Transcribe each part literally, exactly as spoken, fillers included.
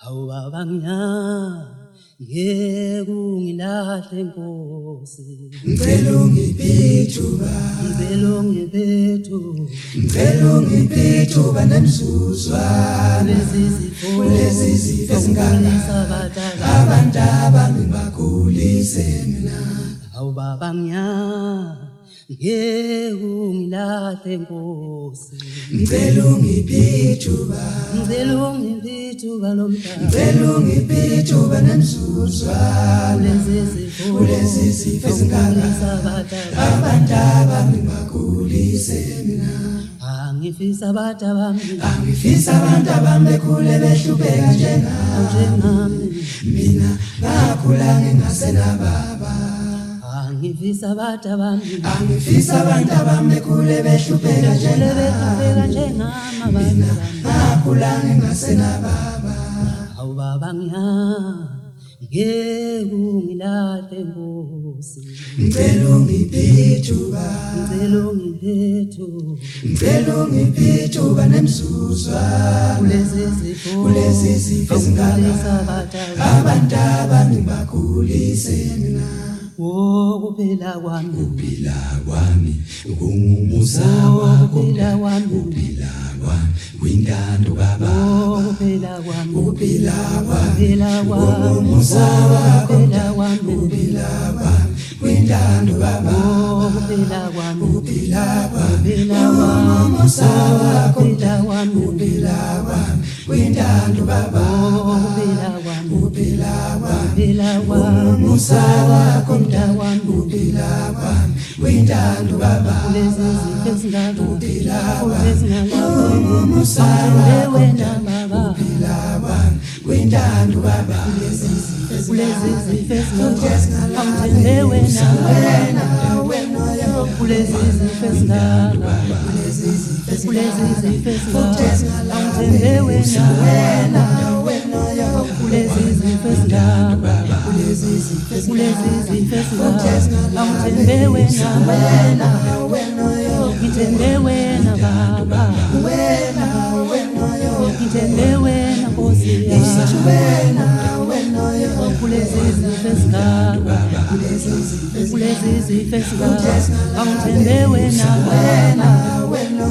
awubabanya ngeke ungilahle Nkosi ngicela ungiphethuka ngicela ungiphethu ngicela ungiphethuka nemzuzwana lezi zifo lezi zifo ezingaka abantu abangibakhulise mina awubabanya ngeke ungilahle Nkosi ngicela ungiphethuka ngicela ungiphethuka lomhlaba ngicela ungiphethuka nemzuzwana lezi zifo lezi zifo ezingaka abantu abangibakhulise mina angifisa abantu bami angifisa abantu abami bekhule behlupheka njengami mina ngakhula ngingasenababa angifisa abantu bami angifisa abantu abami bekhule behlupheka njengami mina ngakhula ngingasenababa awubaba ngiya ngeke ungilahle Nkosi ngicela ungiphethuka ngicela ungiphethu ngicela ungiphethuka nemzuzwana kulezi zifo kulezi zifo ezingaka abantu abangibakhulise mina ukuphila kwami ukuphila kwami kungumusa wakho ukuphila kwami ukuphila kwami kwintando baba ukuphila kwami ukuphila kwami ukuphila kwami kungumusa wakho ukuphila kwami ukuphila kwami kwintando baba ukuphila kwami ukuphila kwami ukuphila kwami kungumusa wakho ukuphila kwami ukuphila kwami kwintando baba ukuphila kwami ukuphila kwami ukuphila kwami kungumusa wakho ukuphila kwami ukuphila kwami kwintando baba kulezi zifo ezingaka ukuphila kulezi kwami zingaka kungumusa wakho wena baba ukuphila kwami kwintando baba kulezi zifo kulezi zifo ezingaka angithembe wena wena kulezi zifo ezingaka kulezi zifo kulezi zifo ezingaka angithembe wena kulezi zifo ezingaka kulezi zifo kulezi zifo ezingaka angithembe wena ngithembe wena baba wena wena ngithembe wena Nkosi yami wena wena kulezi zifo ezingaka kulezi zifo kulezi zifo ezingaka angithembe wena wena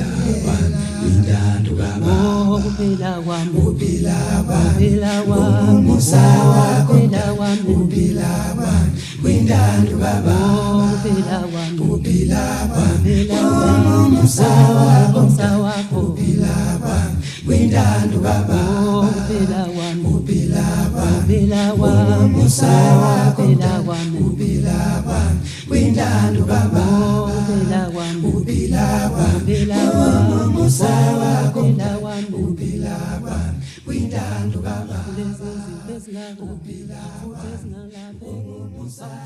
intando baba ukuphila kwami ukuphila kwami ukuphila kwami umusa wakho ukuphila kwami ukuphila kwami kwintando baba ukuphila kwami ukuphila kwami ukuphila kwami umusa wakho umusa wakho ukuphila kwami kwintando baba ukuphila kwami ukuphila kwami ukuphila kwami umusa wakho ukuphila kwami ukuphila kwami kwintando baba ukuphila kwami ukuphila kwami ukuphila kwami umusa wakho ukuphila kwami ukuphila kwami kwintando baba kulezi zifo ezingaka ukuphila futhi ezingaka umusa